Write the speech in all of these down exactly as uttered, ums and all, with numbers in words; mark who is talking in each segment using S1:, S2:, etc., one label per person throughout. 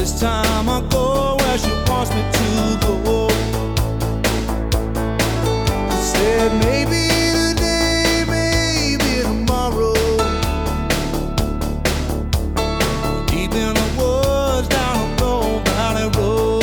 S1: This time I go where she wants me to go. She said maybe today, maybe tomorrow. Deep in the woods down a low valley road.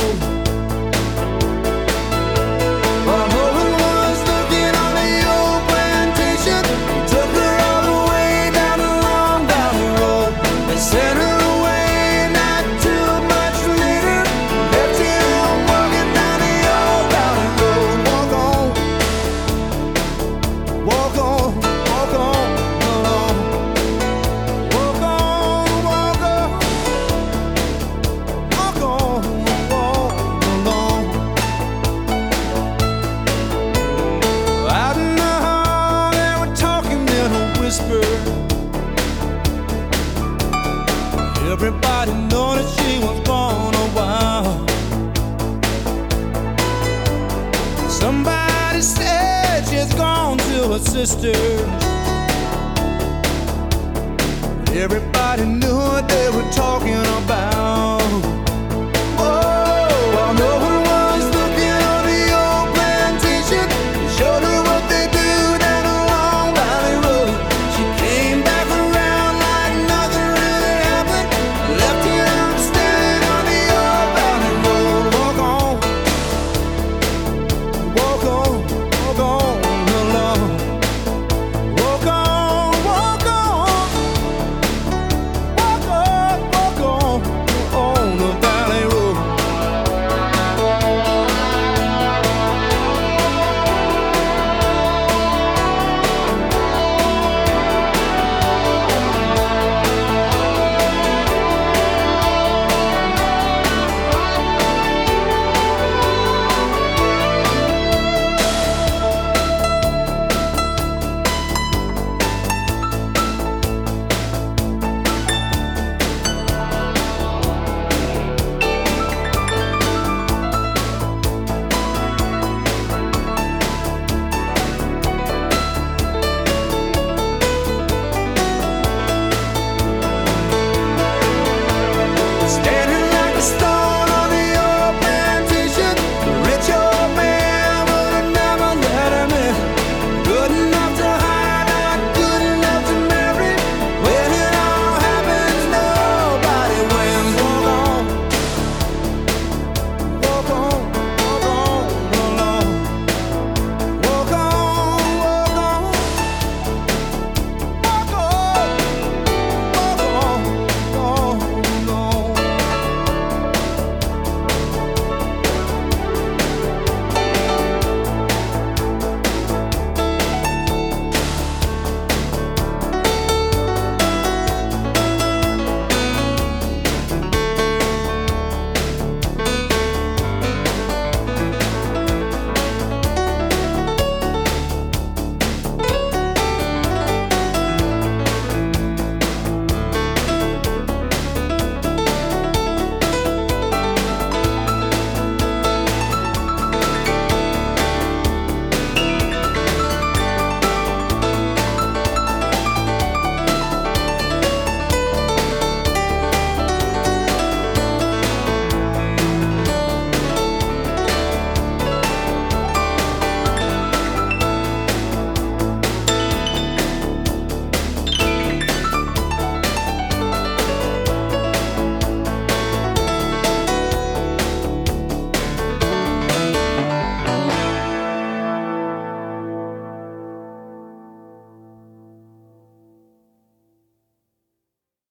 S1: While no one was looking on the old plantation, he took her all the way down a long valley road. They sent her away not too much later, left him walking down the old valley road. Walk on, walk on, walk on along. Walk on, walk on, walk on, walk along. Out in the hall they were talking in a whisper. Everybody knew that she was gone a while. Somebody said she's gone to her sister. Everybody knew what they were talking about.